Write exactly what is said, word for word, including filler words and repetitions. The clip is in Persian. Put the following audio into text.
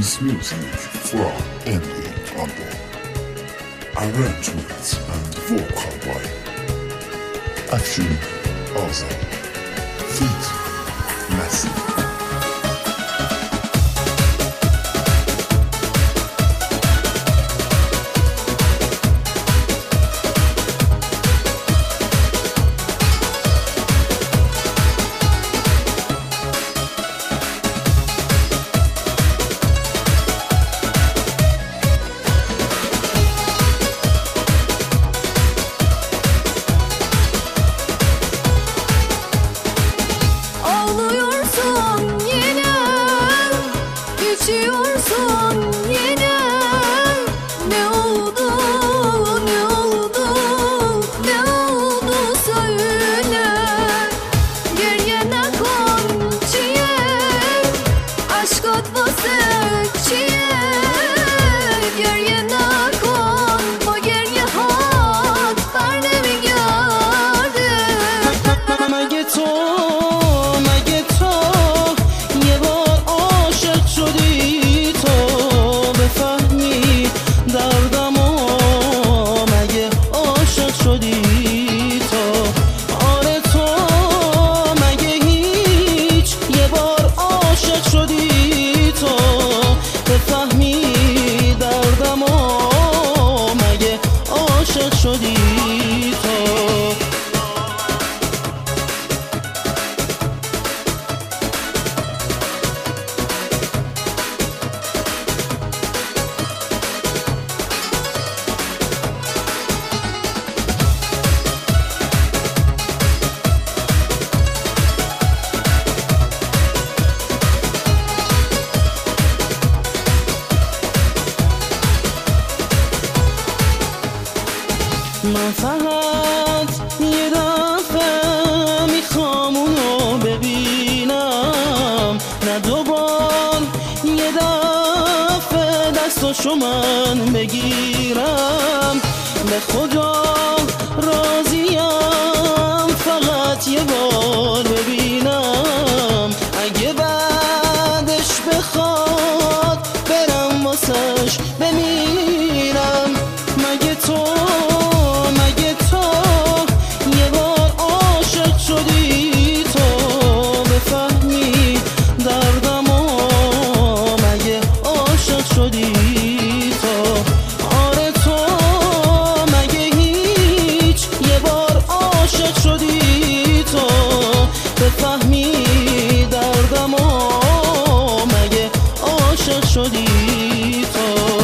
is music from Emily Campbell. Arrangement and vocal by Action Awesome. Feat Massive. Geçiyorsun yine. Ne oldu, ne oldu, ne oldu söyle. Geriye ne kon çiye, aşk atma sevçiye. Geriye ne kon, bu geriye hat, berne mi geldi? مگه تو مگه تو یه بار عاشق شدی تو بفهمی دردمو مگه عاشق شدی تو آره تو مگه هیچ یه بار عاشق شدی تو بفهمی دردمو مگه عاشق شدی تو من فقط یه دفعه میخوام اونو ببینم، نه دوبار یه دفعه دستاشو من بگیرم. به خدا راضیم فقط یه بار ببینم، اگه بعدش بخواد برم واسش بمیرم. مگه تو مگه تو یه بار عاشق شدی تو بفهمی دردمو مگه عاشق شدی تو آره تو مگه هیچ یه بار عاشق شدی تو بفهمی دردمو مگه عاشق شدی تو